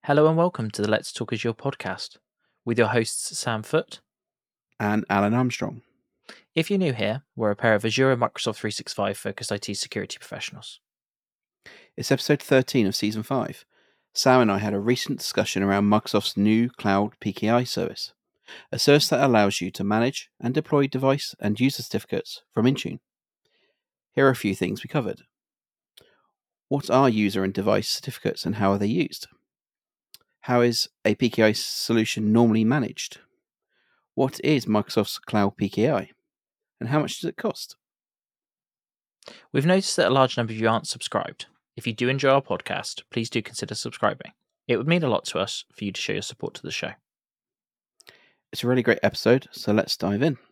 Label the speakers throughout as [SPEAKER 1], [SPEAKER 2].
[SPEAKER 1] Hello and welcome to the Let's Talk Azure podcast with your hosts Sam Foote.
[SPEAKER 2] And Alan Armstrong.
[SPEAKER 1] If you're new here, we're a pair of Azure and Microsoft 365 focused IT security professionals.
[SPEAKER 2] It's episode 13 of season 5. Sam and I had a recent discussion around Microsoft's new cloud PKI service, a service that allows you to manage and deploy device and user certificates from Intune. Here are a few things we covered. What are user and device certificates and how are they used? How is a PKI solution normally managed? What is Microsoft's cloud PKI? And how much does it cost?
[SPEAKER 1] We've noticed that a large number of you aren't subscribed. If you do enjoy our podcast, please do consider subscribing. It would mean a lot to us for you to show your support to the show.
[SPEAKER 2] It's a really great episode, so let's dive in.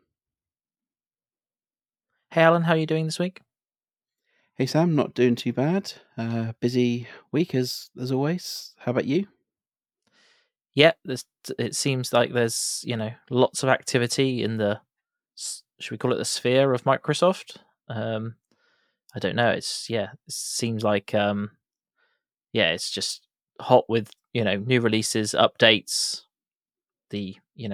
[SPEAKER 1] Hey Alan, how are you doing this week?
[SPEAKER 2] Hey Sam, not doing too bad. Busy week as always. How about you?
[SPEAKER 1] Yeah, it seems like there's lots of activity in the, should we call it the sphere of Microsoft? I don't know. It seems like it's just hot with new releases, updates. The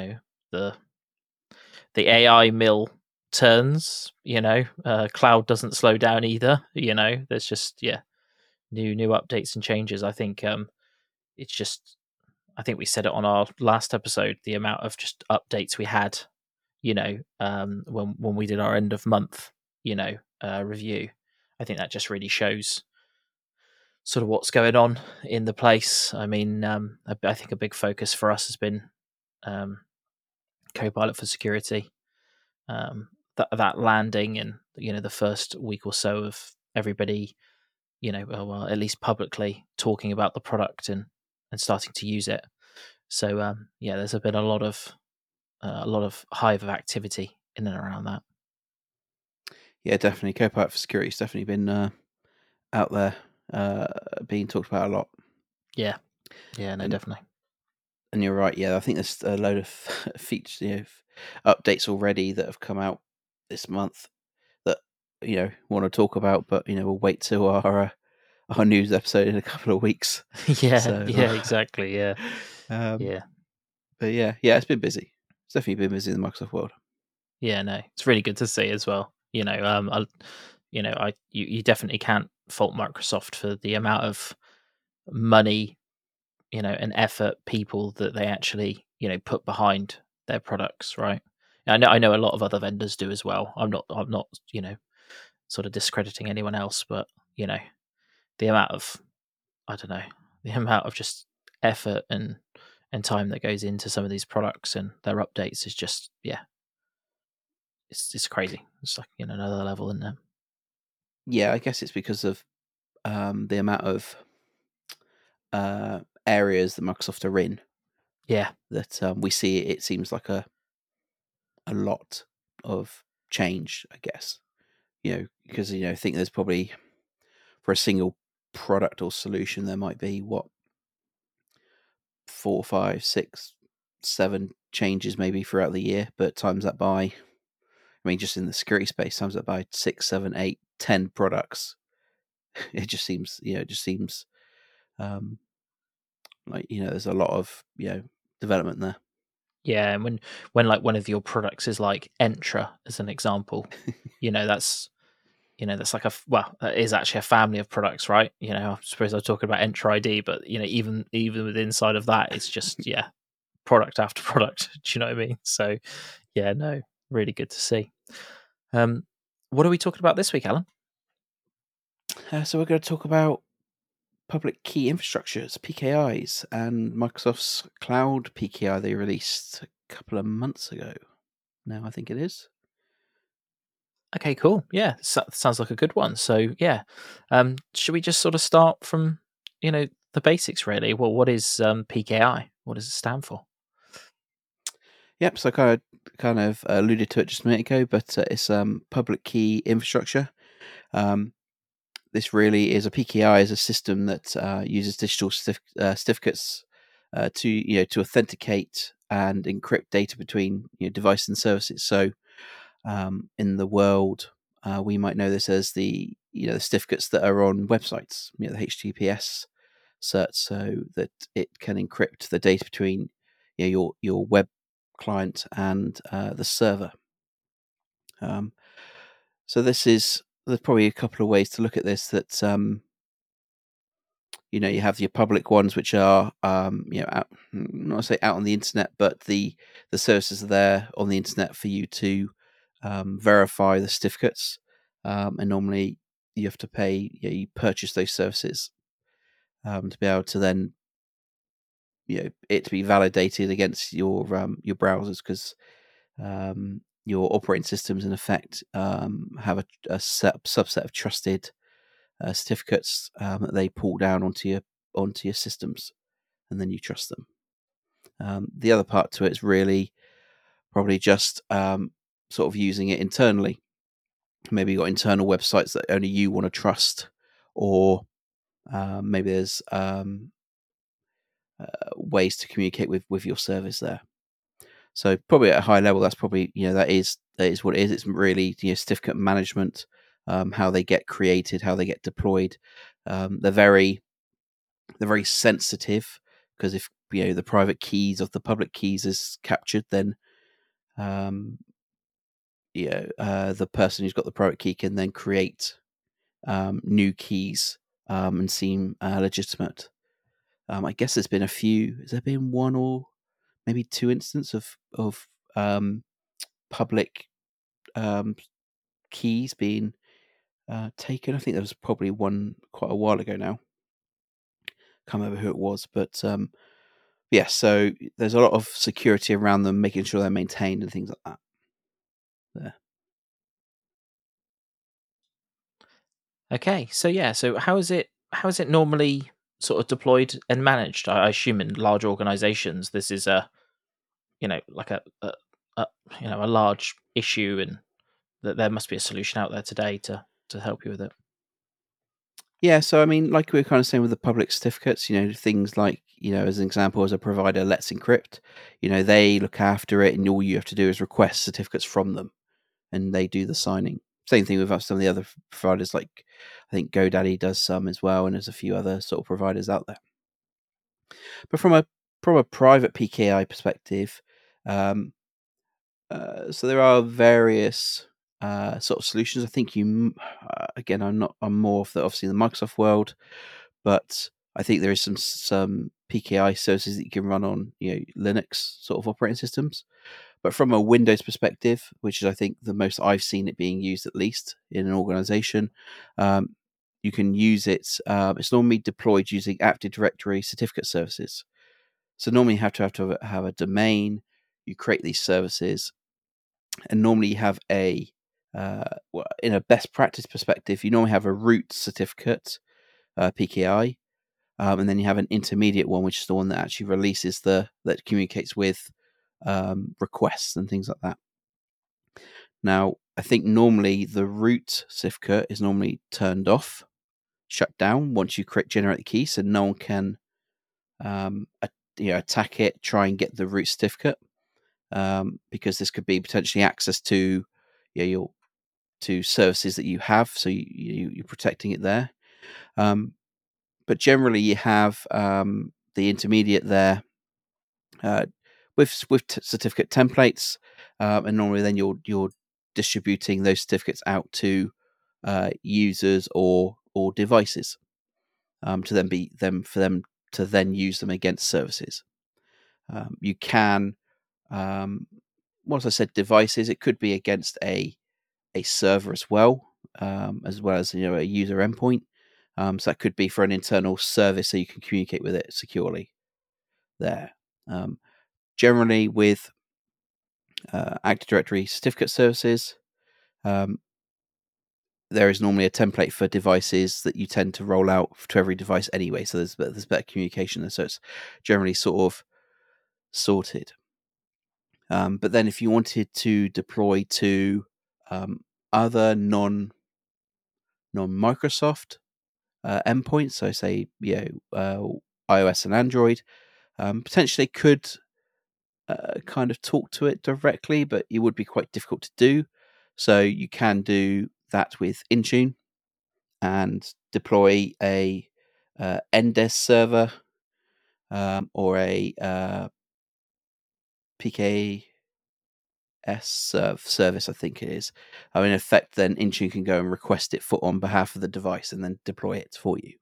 [SPEAKER 1] AI mill turns. Cloud doesn't slow down either. There's just new updates and changes. I think it's just. I think we said it on our last episode. The amount of just updates we had, when we did our end of month, review. I think that just really shows sort of what's going on in the place. I mean, I think a big focus for us has been Copilot for Security. That landing and the first week or so of everybody, well, at least publicly talking about the product and starting to use it. So there's been a lot of hive of activity in and around that.
[SPEAKER 2] Yeah, definitely. Copilot for Security has definitely been out there, being talked about a lot.
[SPEAKER 1] Yeah, no, definitely.
[SPEAKER 2] And you're right. Yeah, I think there's a load of features, updates already that have come out this month that want to talk about, but we'll wait till our news episode in a couple of weeks.
[SPEAKER 1] Exactly. Yeah.
[SPEAKER 2] But yeah, it's been busy. It's definitely been busy in the Microsoft world.
[SPEAKER 1] Yeah, no, it's really good to see as well. You definitely can't fault Microsoft for the amount of money, and effort, people that they actually, put behind their products, right? I know a lot of other vendors do as well. I'm not, sort of discrediting anyone else, but the amount of, I don't know, the amount of just effort and time that goes into some of these products and their updates is just, it's crazy. It's like another level, isn't it?
[SPEAKER 2] Yeah, I guess it's because of the amount of areas that Microsoft are in.
[SPEAKER 1] Yeah,
[SPEAKER 2] that we see. It seems like a lot of change, I guess. Because I think there's probably for a single product or solution there might be 4, 5, 6, 7 changes maybe throughout the year, but times that by, I mean, just in the security space, times that by 6, 7, 8, 10 products. It just seems, like there's a lot of development there.
[SPEAKER 1] Yeah, and when like one of your products is like Entra as an example, that's that's like that is actually a family of products, right? I suppose I'm talking about Entra ID, but even with inside of that, it's just product after product. Do you know what I mean? So yeah, no, really good to see. What are we talking about this week, Alan?
[SPEAKER 2] So we're going to talk about public key infrastructures, PKIs, and Microsoft's cloud PKI they released a couple of months ago. Now I think it is.
[SPEAKER 1] Okay, cool. Yeah, sounds like a good one. So yeah, should we just sort of start from the basics really? Well, what is PKI? What does it stand for?
[SPEAKER 2] Yep. So I kind of alluded to it just a minute ago, but it's public key infrastructure. This really is a PKI is a system that uses digital certificates to authenticate and encrypt data between device and services. So in the world, we might know this as the certificates that are on websites, the HTTPS certs so that it can encrypt the data between your web client and the server. So there's probably a couple of ways to look at this. That you have your public ones, which are out, not to say out on the internet, but the services are there on the internet for you to verify the certificates, and normally you have to pay. You purchase those services to be able to then it to be validated against your browsers, because your operating systems in effect have a subset of trusted certificates that they pull down onto your systems, and then you trust them. The other part to it is really probably just sort of using it internally. Maybe you've got internal websites that only you want to trust, or maybe there's ways to communicate with your service there. So probably at a high level, that's probably that is what it is. It's really certificate management, how they get created, how they get deployed. They're very sensitive, because if the private keys of the public keys is captured, then the person who's got the private key can then create new keys and seem legitimate. I guess there's been a few. Has there been one or maybe two instances of public keys being taken? I think there was probably one quite a while ago now. Can't remember who it was, but yeah. So there's a lot of security around them, making sure they're maintained and things like that. There.
[SPEAKER 1] Okay, so how is it normally sort of deployed and managed? I assume in large organizations this is like a large issue, and that there must be a solution out there today to help you with it.
[SPEAKER 2] Yeah, so I mean, like we were kind of saying with the public certificates, things like, as an example, as a provider, Let's Encrypt, they look after it, and all you have to do is request certificates from them, and they do the signing. Same thing with some of the other providers, like I think GoDaddy does some as well, and there's a few other sort of providers out there. But from a private PKI perspective, so there are various sort of solutions. I think again, I'm more of obviously the Microsoft world, but I think there is some PKI services that you can run on Linux sort of operating systems. But from a Windows perspective, which is I think the most I've seen it being used, at least in an organization, you can use it. It's normally deployed using Active Directory certificate services. So normally you have to have a domain. You create these services, and normally you have in a best practice perspective, you normally have a root certificate, PKI, and then you have an intermediate one, which is the one that actually releases that communicates with requests and things like that. Now, I think normally the root certificate is normally turned off, shut down once you generate the key, so no one can attack it, try and get the root certificate, because this could be potentially access to your services that you have, so you're protecting it there. But generally, you have the intermediate there with certificate templates, and normally then you're distributing those certificates out to users or devices, to then to then use them against services. You can, once I said devices, it could be against a server as well as a user endpoint. So that could be for an internal service, so you can communicate with it securely there. Generally, with Active Directory certificate services, there is normally a template for devices that you tend to roll out to every device anyway. So there's better communication there. So it's generally sort of sorted. But then if you wanted to deploy to other non-Microsoft endpoints, so say iOS and Android, potentially could kind of talk to it directly, but it would be quite difficult to do. So you can do that with Intune and deploy a NDES server or a PKS service, I think it is. In effect, then Intune can go and request it on behalf of the device and then deploy it for you.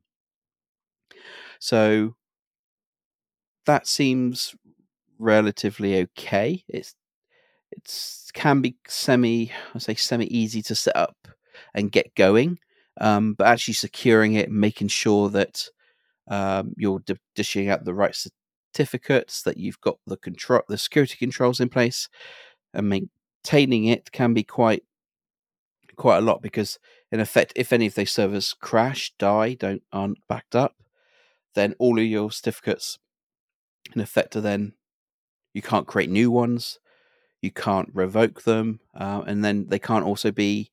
[SPEAKER 2] So that seems relatively okay. It can be semi easy to set up and get going, but actually securing it, making sure that you're dishing out the right certificates, that you've got the security controls in place, and maintaining it can be quite a lot, because in effect, if any of those servers crash, die, aren't backed up, then all of your certificates in effect are then, you can't create new ones, you can't revoke them, and then they can't also be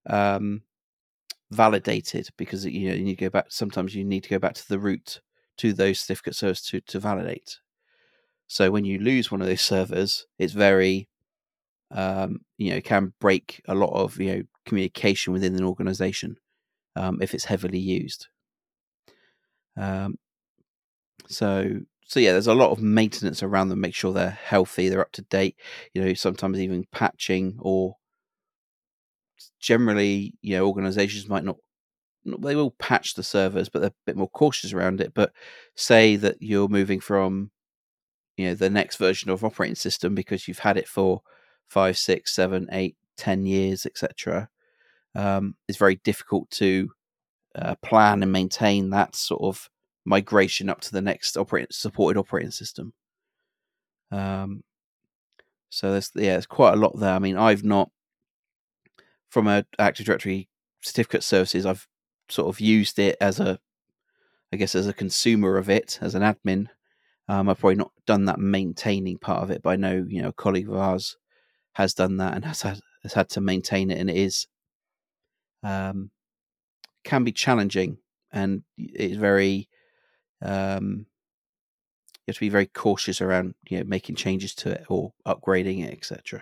[SPEAKER 2] validated, because you need to go back. Sometimes you need to go back to the root to those certificate servers to validate. So when you lose one of those servers, it's very it can break a lot of communication within an organization if it's heavily used. So yeah, there's a lot of maintenance around them, make sure they're healthy, they're up to date. Sometimes even patching, or generally, organizations might not, they will patch the servers, but they're a bit more cautious around it. But say that you're moving from the next version of operating system because you've had it for 5, 6, 7, 8, 10 years, etc. It's very difficult to plan and maintain that sort of migration up to the next supported operating system. So there's quite a lot there. I've not, from a Active Directory certificate services, I've sort of used it as a consumer of it, as an admin. I've probably not done that maintaining part of it, but I know a colleague of ours has done that and has had to maintain it, and it is can be challenging, and it's very you have to be very cautious around making changes to it or upgrading it, etc.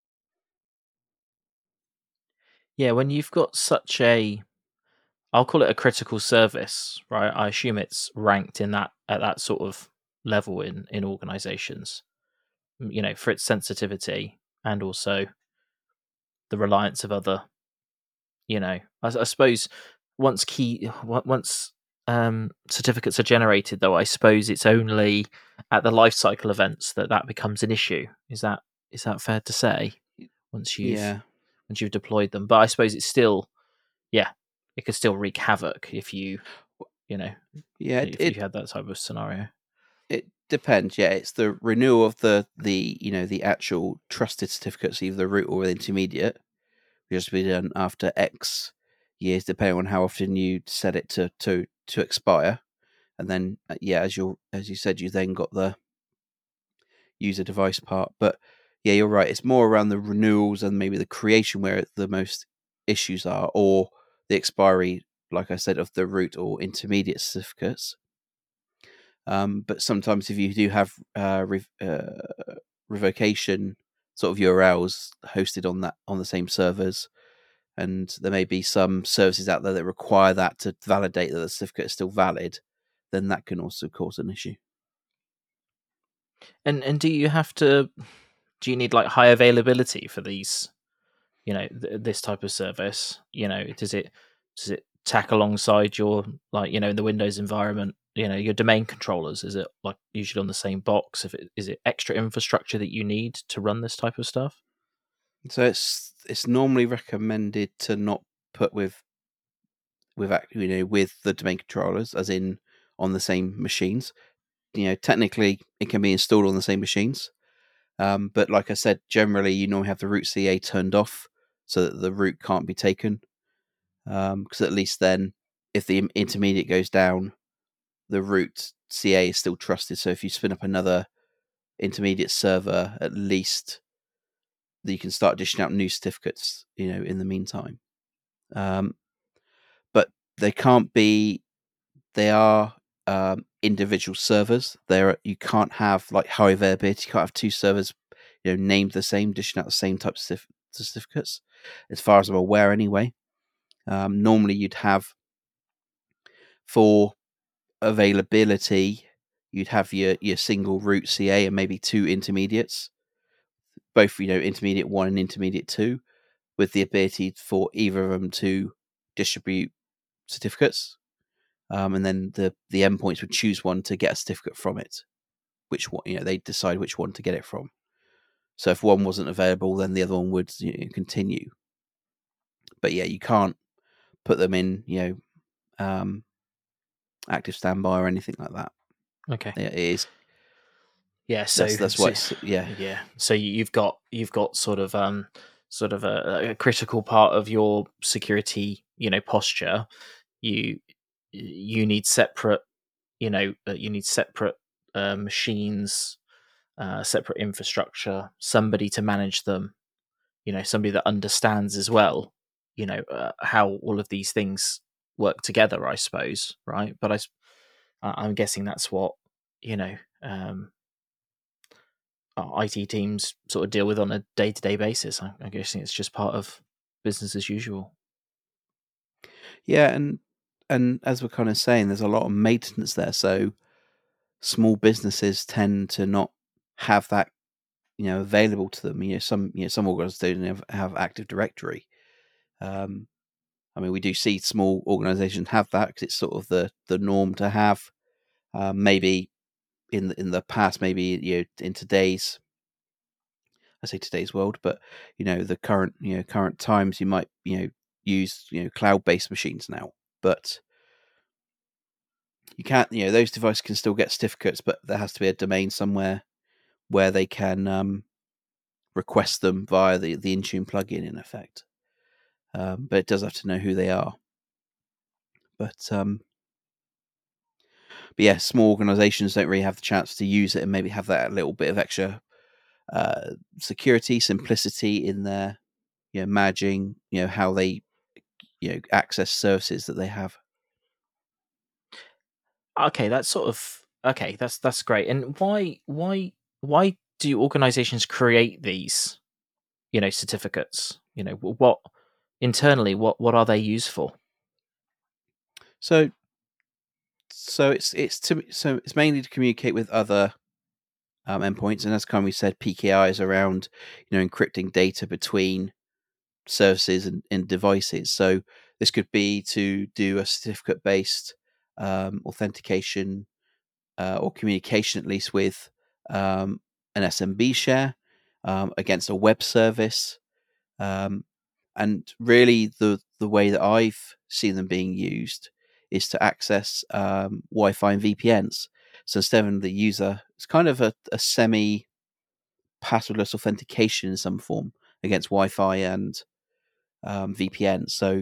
[SPEAKER 1] Yeah, when you've got such I'll call it a critical service, right? I assume it's ranked at that sort of level in organizations, for its sensitivity and also the reliance of other, I suppose once certificates are generated, though, I suppose it's only at the life cycle events that becomes an issue. Is that fair to say? Once you've deployed them, but I suppose it's still, it could still wreak havoc if you if you had that type of scenario.
[SPEAKER 2] It depends. Yeah, it's the renewal of the actual trusted certificates, either the root or the intermediate, which has to be done after X years, depending on how often you set it to expire. And then as you said, you then got the user device part. But yeah, you're right. It's more around the renewals and maybe the creation where the most issues are, or the expiry, like I said, of the root or intermediate certificates. But sometimes if you do have revocation sort of URLs hosted on the same servers, and there may be some services out there that require that to validate that the certificate is still valid, then that can also cause an issue.
[SPEAKER 1] And do you need like high availability for these, this type of service? Does it tack alongside your, like, in the Windows environment, your domain controllers? Is it like usually on the same box? Is it extra infrastructure that you need to run this type of stuff?
[SPEAKER 2] So it's normally recommended to not put with the domain controllers, as in on the same machines. Technically it can be installed on the same machines, but like I said, generally you normally have the root CA turned off so that the root can't be taken, because at least then, if the intermediate goes down, the root CA is still trusted. So if you spin up another intermediate server, at least you can start dishing out new certificates, in the meantime. But they can't be. They are individual servers. You can't have like high availability. You can't have two servers, named the same, dishing out the same type of certificates, as far as I'm aware, anyway. Normally, you'd have, for availability, you'd have your single root CA and maybe 2 intermediates, both intermediate 1 and intermediate 2, with the ability for either of them to distribute certificates, and then the endpoints would choose one to get a certificate from it. Which one, they decide which one to get it from. So if one wasn't available, then the other one would continue. But yeah, you can't put them in active standby or anything like that.
[SPEAKER 1] Okay.
[SPEAKER 2] It is.
[SPEAKER 1] Yeah. So
[SPEAKER 2] that's what. Yeah.
[SPEAKER 1] Yeah. So you've got sort of a critical part of your security, posture. You need separate, machines, separate infrastructure, somebody to manage them. Somebody that understands as well. How all of these things work together. I suppose, right? But I'm guessing that's what our IT teams sort of deal with on a day-to-day basis. I'm guessing it's just part of business as usual.
[SPEAKER 2] Yeah, and as we're kind of saying, there's a lot of maintenance there. So small businesses tend to not have that available to them. Some organizations don't have Active Directory. I mean, we do see small organizations have that because it's sort of the norm to have. Maybe in the past, maybe in today's, I say today's world, but the current times, you might use cloud-based machines now, but you can't. Those devices can still get certificates, but there has to be a domain somewhere where they can request them via the Intune plugin, in effect. But it does have to know who they are. But yeah, small organizations don't really have the chance to use it and maybe have that little bit of extra security, simplicity in their managing how they access services that they have.
[SPEAKER 1] Okay, that's that's great. And why do organizations create these certificates? What internally, what are they used for?
[SPEAKER 2] So it's mainly to communicate with other endpoints, and as we said, PKI is around encrypting data between services and devices. So this could be to do a certificate based authentication or communication, at least with an SMB share against a web service. And really, the way that I've seen them being used is to access Wi-Fi and VPNs. So instead of the user, it's kind of a semi passwordless authentication in some form against Wi-Fi and VPN. So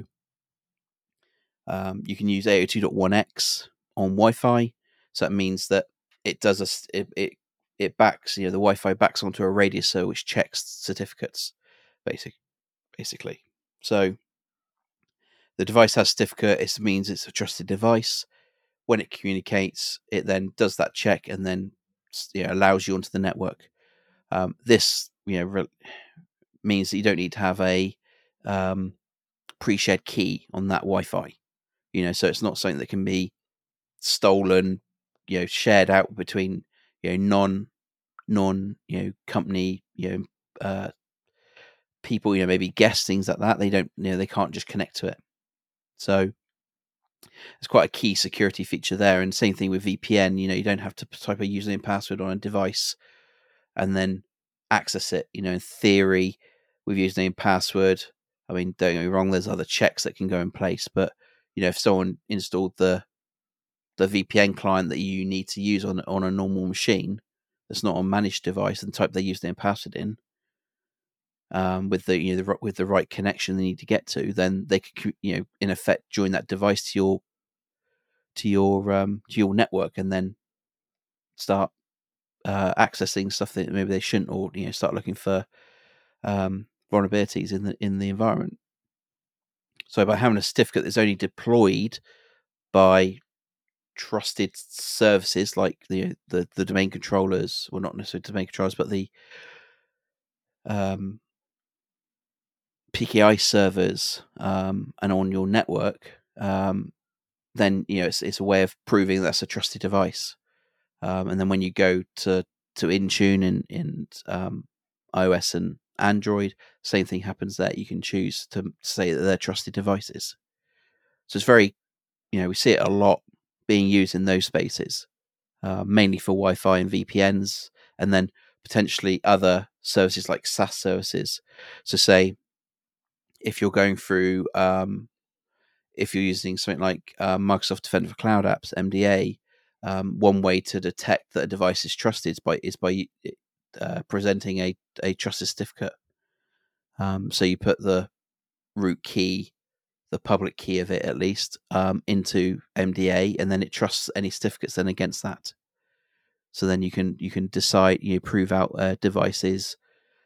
[SPEAKER 2] you can use 802.1x on Wi-Fi. So that means that it does it backs the Wi-Fi backs onto a radius server which checks certificates, basically. So the device has a certificate. It means it's a trusted device. When it communicates, it then does that check and then allows you onto the network. This means that you don't need to have a pre-shared key on that Wi-Fi. So it's not something that can be stolen, shared out between non company people, maybe guests, things like that. They don't they can't just connect to it. So it's quite a key security feature there. And same thing with VPN. You don't have to type a username and password on a device and then access it. In theory, with username and password, I mean, don't get me wrong, there's other checks that can go in place, but if someone installed the VPN client that you need to use on a normal machine that's not a managed device and type their username and password in with the right connection they need to get to, then they could in effect join that device to your network and then start accessing stuff that maybe they shouldn't, or start looking for vulnerabilities in the environment. So by having a certificate that's only deployed by trusted services like the domain controllers, well, not necessarily domain controllers, but the PKI servers and on your network, then it's a way of proving that's a trusted device. And then when you go to Intune in iOS and Android, same thing happens there. You can choose to say that they're trusted devices. So it's very, we see it a lot being used in those spaces, mainly for Wi-Fi and VPNs, and then potentially other services like SaaS services. So say if you're going through, if you're using something like Microsoft Defender for Cloud Apps, MDA, one way to detect that a device is trusted is by presenting a trusted certificate. So you put the root key, the public key of it at least, into MDA, and then it trusts any certificates then against that. So then you can decide, prove out devices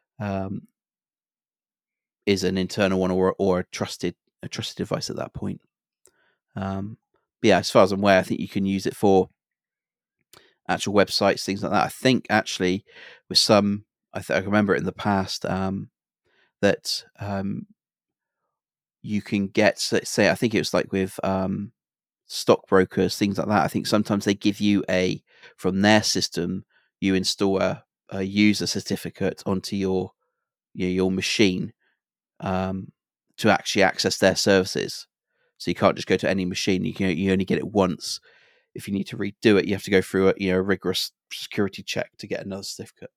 [SPEAKER 2] is an internal one or a trusted device at that point. Yeah, as far as I'm aware, I think you can use it for actual websites, things like that. I think actually with some, I remember it in the past that you can get, say, I think it was like with stockbrokers, things like that. I think sometimes they give you from their system, you install a user certificate onto your machine to actually access their services. So you can't just go to any machine. You only get it once. If you need to redo it, you have to go through a rigorous security check to get another certificate.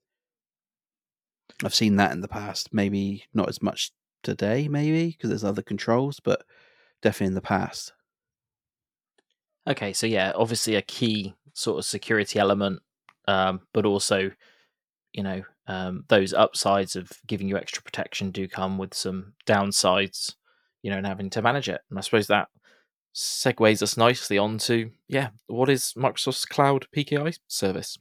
[SPEAKER 2] I've seen that in the past. Maybe not as much today, maybe because there's other controls, but definitely in the past.
[SPEAKER 1] Okay, so yeah, obviously a key sort of security element, but also, those upsides of giving you extra protection do come with some downsides, and having to manage it. And I suppose that segues us nicely onto, what is Microsoft's Cloud PKI service?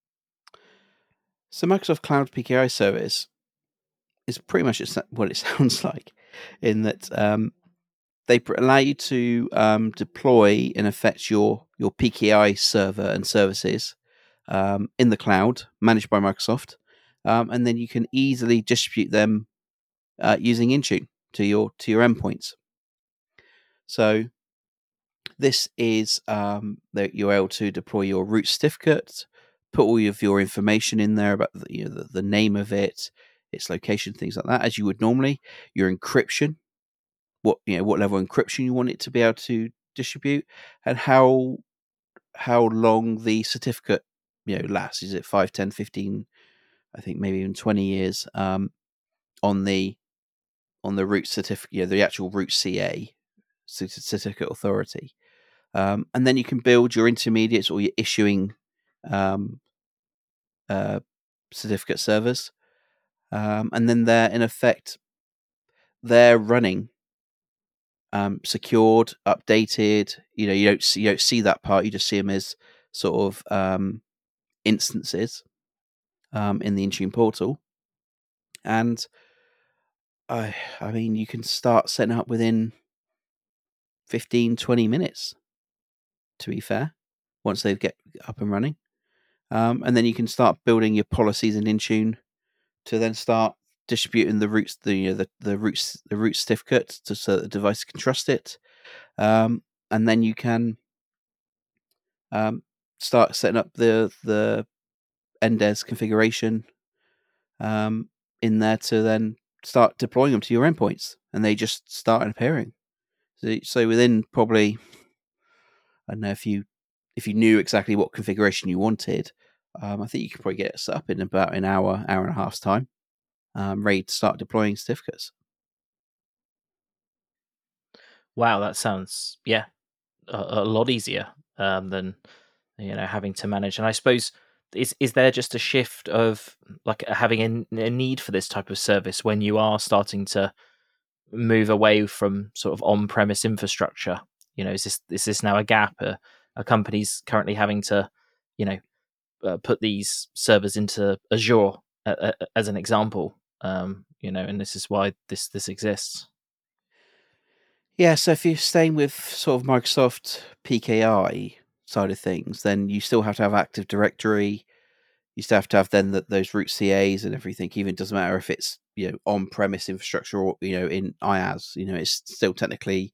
[SPEAKER 2] So Microsoft Cloud PKI service is pretty much what it sounds like, in that they allow you to deploy, in effect, your PKI server and services in the cloud, managed by Microsoft, and then you can easily distribute them using Intune to your endpoints. So this is that you're able to deploy your root certificate, put all of your information in there about the name of it, its location, things like that, as you would normally. Your encryption, what level of encryption you want it to be able to distribute, and how long the certificate lasts. Is it 5, 10, 15, I think maybe even 20 years on the root certificate, the actual root CA, certificate authority. And then you can build your intermediates or your issuing certificate servers, and then they're in effect running secured, updated. You don't see that part. You just see them as sort of instances in the Intune portal, and I mean you can start setting up within 15, 20 minutes. To be fair, once they get up and running, and then you can start building your policies in Intune to then start distributing the roots, the root certificate, so that the device can trust it, and then you can start setting up the NDES configuration in there to then start deploying them to your endpoints, and they just start appearing. So within probably, I don't know, if you knew exactly what configuration you wanted, I think you could probably get it set up in about an hour and a half's time, ready to start deploying certificates.
[SPEAKER 1] Wow, that sounds a lot easier than having to manage. And I suppose is there just a shift of like having a need for this type of service when you are starting to move away from sort of on-premise infrastructure? Is this now a gap? Are companies currently having to put these servers into Azure as an example? And this is why this exists.
[SPEAKER 2] Yeah, so if you're staying with sort of Microsoft PKI side of things, then you still have to have Active Directory. You still have to have then those root CAs and everything. Even it doesn't matter if it's on-premise infrastructure or in IaaS. It's still technically,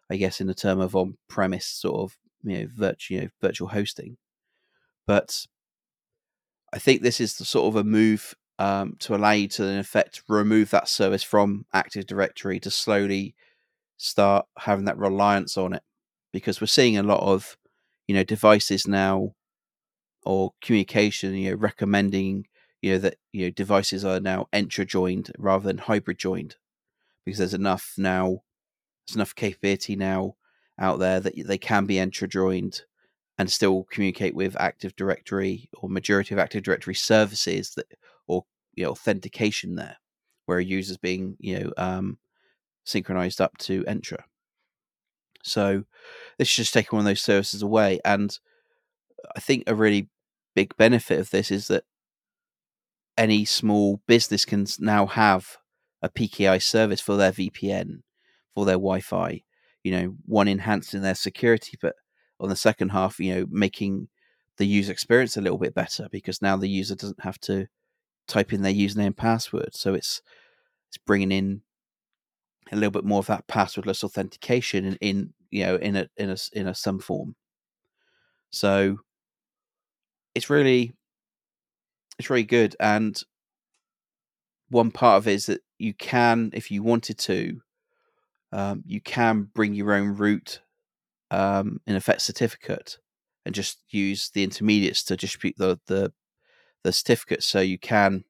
[SPEAKER 2] I guess, in the term of on-premise sort of virtual hosting. But I think this is the sort of a move to allow you to, in effect, remove that service from Active Directory to slowly start having that reliance on it, because we're seeing a lot of devices now, or communication recommending that devices are now Entra joined rather than hybrid joined, because there's enough capability now out there that they can be Entra joined and still communicate with Active Directory or majority of Active Directory services, that or authentication there, where a user's being synchronized up to Entra. So this is just taking one of those services away. And I think a really big benefit of this is that any small business can now have a PKI service for their VPN, for their Wi-Fi, one, enhancing their security, but on the second half, making the user experience a little bit better, because now the user doesn't have to type in their username and password. So it's bringing in a little bit more of that passwordless authentication in some form. So it's really good. And one part of it is that you can, if you wanted to, you can bring your own root, in effect, certificate, and just use the intermediates to distribute the certificate. So you can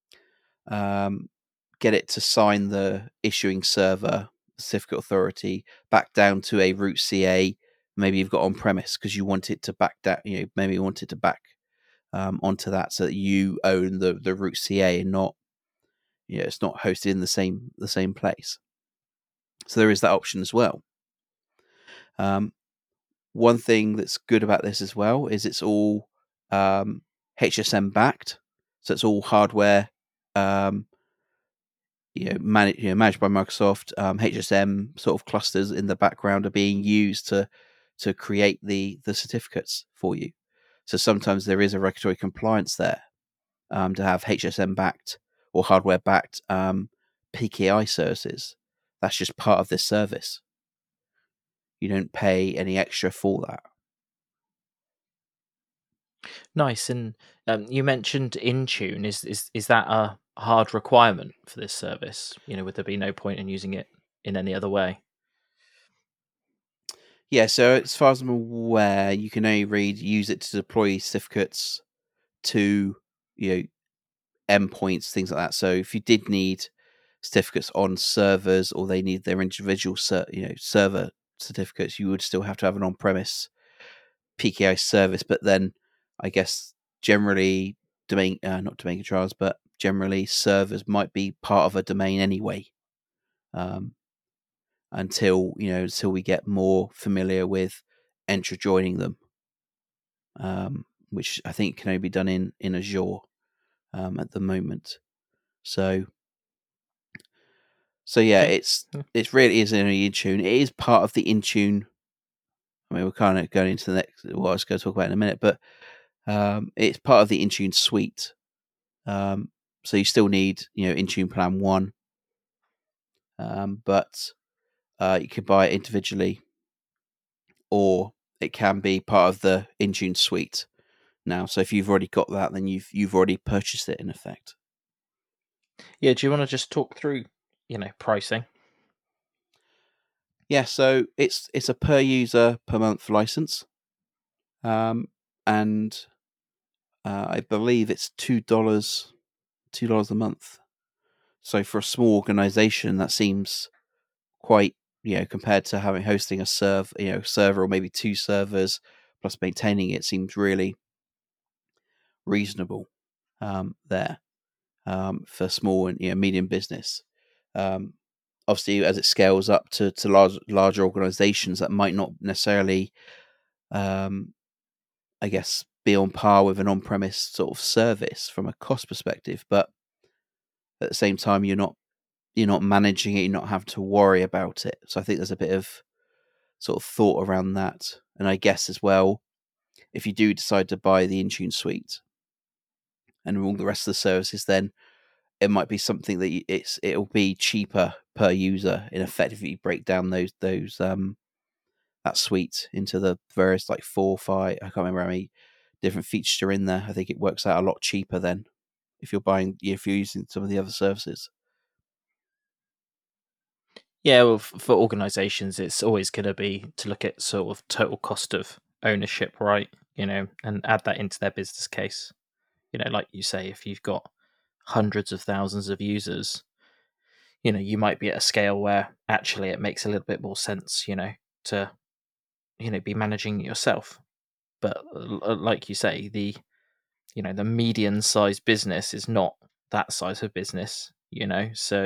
[SPEAKER 2] get it to sign the issuing server, certificate authority, back down to a root CA. Maybe you've got on premise because you want it to back down. Maybe you want it to back onto that, so that you own the root CA and not, it's not hosted in the same place. So there is that option as well. One thing that's good about this as well is it's all HSM backed, so it's all hardware managed by Microsoft. HSM sort of clusters in the background are being used to create the certificates for you. So sometimes there is a regulatory compliance there to have HSM backed or hardware backed PKI services. That's just part of this service. You don't pay any extra for that.
[SPEAKER 1] Nice. And you mentioned Intune. Is that a hard requirement for this service? Would there be no point in using it in any other way?
[SPEAKER 2] Yeah, so as far as I'm aware, you can only use it to deploy certificates to endpoints, things like that. So if you did need certificates on servers, or they need their individual server certificates, you would still have to have an on-premise PKI service. But then I guess generally not domain controllers, but generally servers might be part of a domain anyway, until we get more familiar with Entra joining them, which I think can only be done in Azure at the moment. So yeah, it really is only Intune. It is part of the Intune. I mean, we're kind of going into the next, what I was going to talk about in a minute, but it's part of the Intune suite. So you still need Intune Plan 1, but you can buy it individually, or it can be part of the Intune suite now. So if you've already got that, then you've already purchased it in effect.
[SPEAKER 1] Yeah, do you want to just talk through, pricing?
[SPEAKER 2] Yeah, so it's a per user per month license, and I believe it's $2 a month. So for a small organization, that seems quite, compared to hosting a server or maybe two servers plus maintaining it, seems really reasonable there for small and medium business. Obviously, as it scales up to larger organizations, that might not necessarily, I guess, be on par with an on-premise sort of service from a cost perspective, but at the same time, you're not managing it, you're not having to worry about it. So I think there's a bit of sort of thought around that. And I guess as well, if you do decide to buy the Intune suite and all the rest of the services, then it might be something that it'll be cheaper per user in effect if you break down those that suite into the various like 4 or 5. I can't remember how many different features are in there. I think it works out a lot cheaper than if you're using some of the other services.
[SPEAKER 1] Yeah, well, for organizations, it's always going to be to look at sort of total cost of ownership, right? And add that into their business case. Like you say, if you've got hundreds of thousands of users, you might be at a scale where actually it makes a little bit more sense, to, be managing it yourself. But like you say, the median sized business is not that size of business, so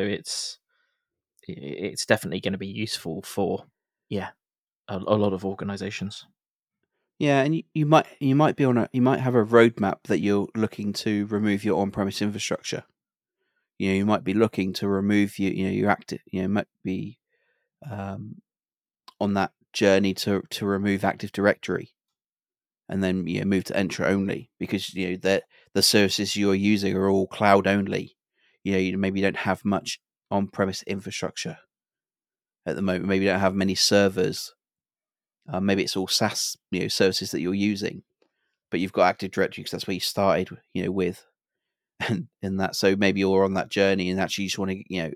[SPEAKER 1] it's definitely going to be useful for a lot of organizations.
[SPEAKER 2] Yeah, and you might be you might have a roadmap that you're looking to remove your on-premise infrastructure. You might be looking to remove your active. Might be on that journey to remove Active Directory, and then move to Entra only, because that the services you're using are all cloud only. You maybe don't have much on-premise infrastructure at the moment. Maybe you don't have many servers. Maybe it's all SaaS services that you're using, but you've got Active Directory because that's where you started with, and that. So maybe you're on that journey and actually you just want to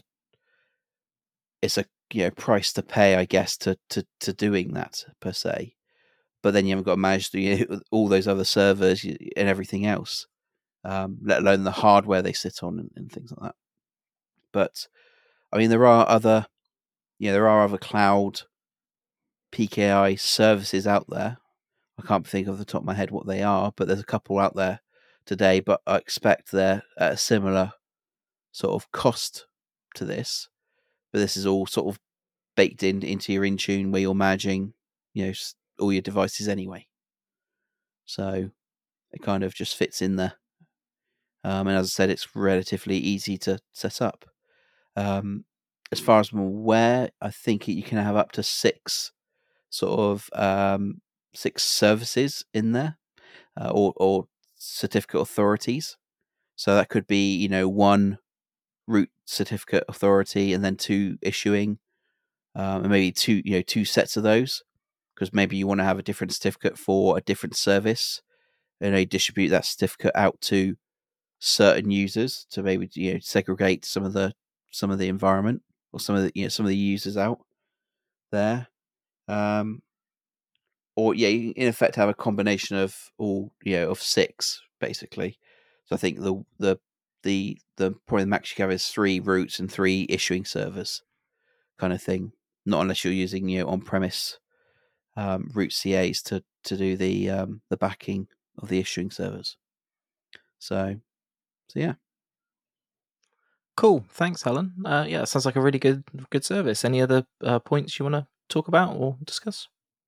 [SPEAKER 2] it's a price to pay, I guess, to doing that per se. But then you haven't got to manage all those other servers and everything else, let alone the hardware they sit on and things like that. But I mean, there are other cloud PKI services out there. I can't think off the top of my head what they are, but there's a couple out there today. But I expect they're at a similar sort of cost to this. But this is all sort of baked into your Intune, where you're managing all your devices anyway. So it kind of just fits in there. And as I said, it's relatively easy to set up. As far as I'm aware, I think you can have up to 6 sort of 6 services in there, or certificate authorities. So that could be 1 root certificate authority, and then 2 issuing, and maybe 2 sets of those, because maybe you want to have a different certificate for a different service, and they distribute that certificate out to certain users to maybe segregate some of the environment, or some of the users out there, or you in effect have a combination of all of 6 basically. So I think the probably the max you can have is 3 roots and 3 issuing servers, kind of thing. Not unless you're using on-premise root CAs to do the backing of the issuing servers. So yeah.
[SPEAKER 1] Cool. Thanks, Alan. Yeah, it sounds like a really good service. Any other points you want to talk about or discuss?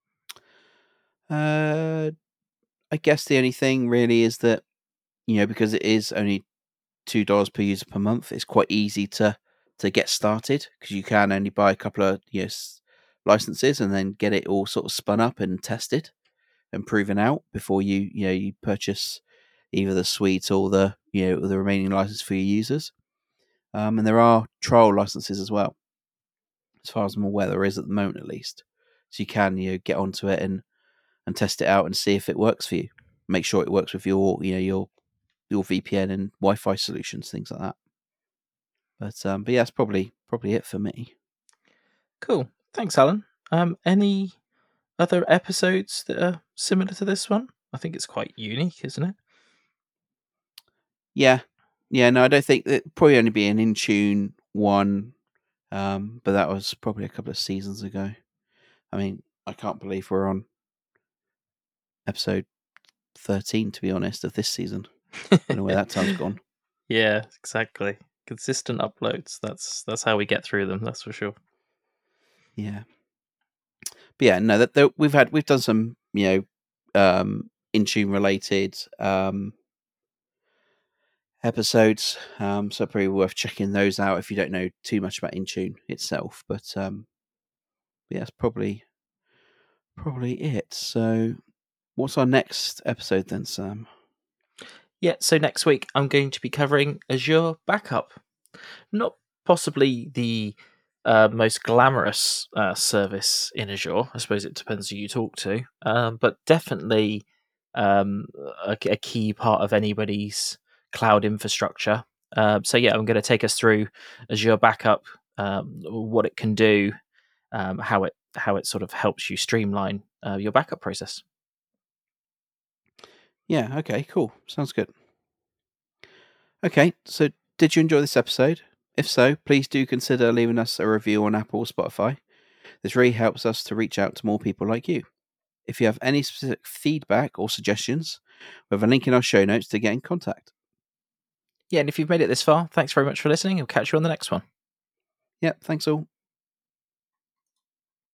[SPEAKER 2] I guess the only thing really is that because it is only $2 per user per month, it's quite easy to get started, because you can only buy a couple of licenses and then get it all sort of spun up and tested and proven out before you purchase either the suite or the the remaining license for your users. And there are trial licenses as well, as far as I'm aware. There is, at the moment at least, so you can get onto it and test it out and see if it works for you. Make sure it works with your your VPN and Wi-Fi solutions, things like that. But yeah, that's probably it for me.
[SPEAKER 1] Cool. Thanks, Alan. Any other episodes that are similar to this one? I think it's quite unique, isn't it?
[SPEAKER 2] Yeah. No, I don't think that. Probably only be an Intune one, but that was probably a couple of seasons ago. I mean, I can't believe we're on episode 13, to be honest, of this season. I don't know where that time's gone.
[SPEAKER 1] Yeah, exactly. Consistent uploads. That's how we get through them. That's for sure.
[SPEAKER 2] Yeah. But yeah, no, that we've done some Intune related episodes, so probably worth checking those out if you don't know too much about Intune itself. But yeah, that's probably it. So what's our next episode then, Sam?
[SPEAKER 1] Yeah, so next week I'm going to be covering Azure Backup. Not possibly the most glamorous service in Azure. I suppose it depends who you talk to, but definitely a key part of anybody's cloud infrastructure. So yeah, I'm going to take us through Azure Backup, what it can do, how it sort of helps you streamline your backup process.
[SPEAKER 2] Yeah, okay, cool. Sounds good. Okay, so did you enjoy this episode? If so, please do consider leaving us a review on Apple or Spotify. This really helps us to reach out to more people like you. If you have any specific feedback or suggestions, we have a link in our show notes to get in contact.
[SPEAKER 1] Yeah, and if you've made it this far, thanks very much for listening. I'll catch you on the next one.
[SPEAKER 2] Yep, thanks all.